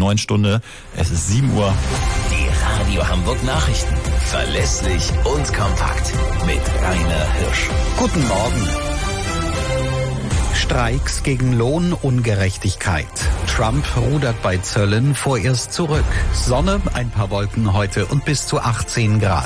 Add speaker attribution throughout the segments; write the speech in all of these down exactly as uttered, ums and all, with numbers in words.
Speaker 1: neuen Stunde. Es ist sieben Uhr.
Speaker 2: Die Radio Hamburg Nachrichten. Verlässlich und kompakt. Mit Rainer Hirsch.
Speaker 3: Guten Morgen. Streiks gegen Lohnungerechtigkeit. Trump rudert bei Zöllen vorerst zurück. Sonne, ein paar Wolken heute und bis zu achtzehn Grad.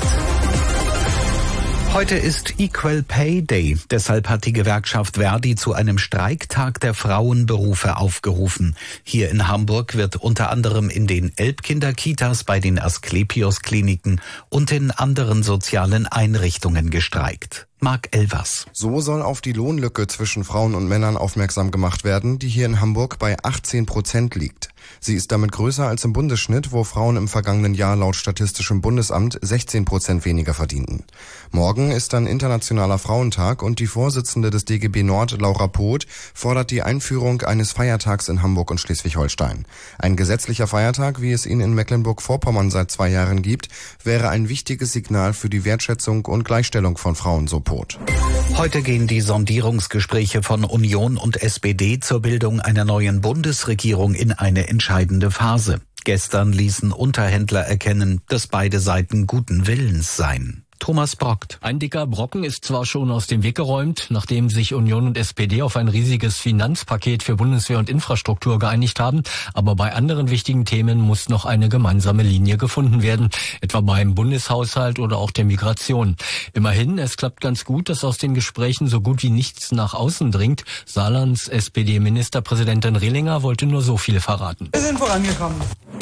Speaker 3: Heute ist Equal Pay Day. Deshalb hat die Gewerkschaft Verdi zu einem Streiktag der Frauenberufe aufgerufen. Hier in Hamburg wird unter anderem in den Elbkinderkitas, bei den Asklepios-Kliniken und in anderen sozialen Einrichtungen gestreikt. Marc Elvers.
Speaker 4: So soll auf die Lohnlücke zwischen Frauen und Männern aufmerksam gemacht werden, die hier in Hamburg bei achtzehn Prozent liegt. Sie ist damit größer als im Bundesschnitt, wo Frauen im vergangenen Jahr laut Statistischem Bundesamt sechzehn Prozent weniger verdienten. Morgen ist dann Internationaler Frauentag und die Vorsitzende des D G B Nord, Laura Poth, fordert die Einführung eines Feiertags in Hamburg und Schleswig-Holstein. Ein gesetzlicher Feiertag, wie es ihn in Mecklenburg-Vorpommern seit zwei Jahren gibt, wäre ein wichtiges Signal für die Wertschätzung und Gleichstellung von Frauen, so Poth.
Speaker 3: Heute gehen die Sondierungsgespräche von Union und S P D zur Bildung einer neuen Bundesregierung in eine entscheidende Phase. Gestern ließen Unterhändler erkennen, dass beide Seiten guten Willens seien. Thomas Brockt.
Speaker 5: Ein dicker Brocken ist zwar schon aus dem Weg geräumt, nachdem sich Union und S P D auf ein riesiges Finanzpaket für Bundeswehr und Infrastruktur geeinigt haben, aber bei anderen wichtigen Themen muss noch eine gemeinsame Linie gefunden werden, etwa beim Bundeshaushalt oder auch der Migration. Immerhin, es klappt ganz gut, dass aus den Gesprächen so gut wie nichts nach außen dringt. Saarlands S P D-Ministerpräsidentin Rehlinger wollte nur so viel verraten.
Speaker 6: Wir sind vorangekommen.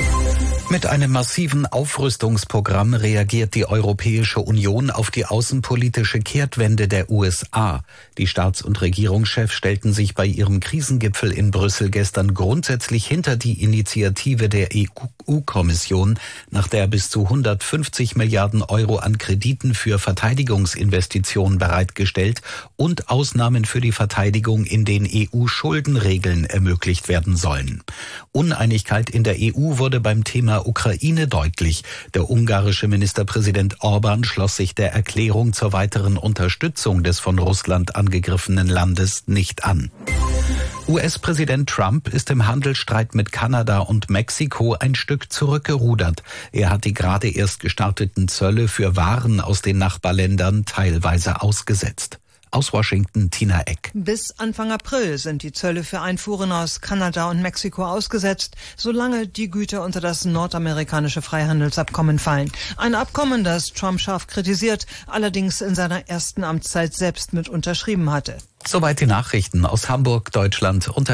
Speaker 3: Mit einem massiven Aufrüstungsprogramm reagiert die Europäische Union auf die außenpolitische Kehrtwende der U S A. Die Staats- und Regierungschefs stellten sich bei ihrem Krisengipfel in Brüssel gestern grundsätzlich hinter die Initiative der E U-Kommission, nach der bis zu hundertfünfzig Milliarden Euro an Krediten für Verteidigungsinvestitionen bereitgestellt und Ausnahmen für die Verteidigung in den E U-Schuldenregeln ermöglicht werden sollen. Uneinigkeit in der E U wurde beim Thema Ukraine deutlich. Der ungarische Ministerpräsident Orban schloss sich der Erklärung zur weiteren Unterstützung des von Russland angegriffenen Landes nicht an. U S-Präsident Trump ist im Handelsstreit mit Kanada und Mexiko ein Stück zurückgerudert. Er hat die gerade erst gestarteten Zölle für Waren aus den Nachbarländern teilweise ausgesetzt. Aus Washington, Tina Eck.
Speaker 6: Bis Anfang April sind die Zölle für Einfuhren aus Kanada und Mexiko ausgesetzt, solange die Güter unter das nordamerikanische Freihandelsabkommen fallen. Ein Abkommen, das Trump scharf kritisiert, allerdings in seiner ersten Amtszeit selbst mit unterschrieben hatte.
Speaker 3: Soweit die Nachrichten aus Hamburg, Deutschland und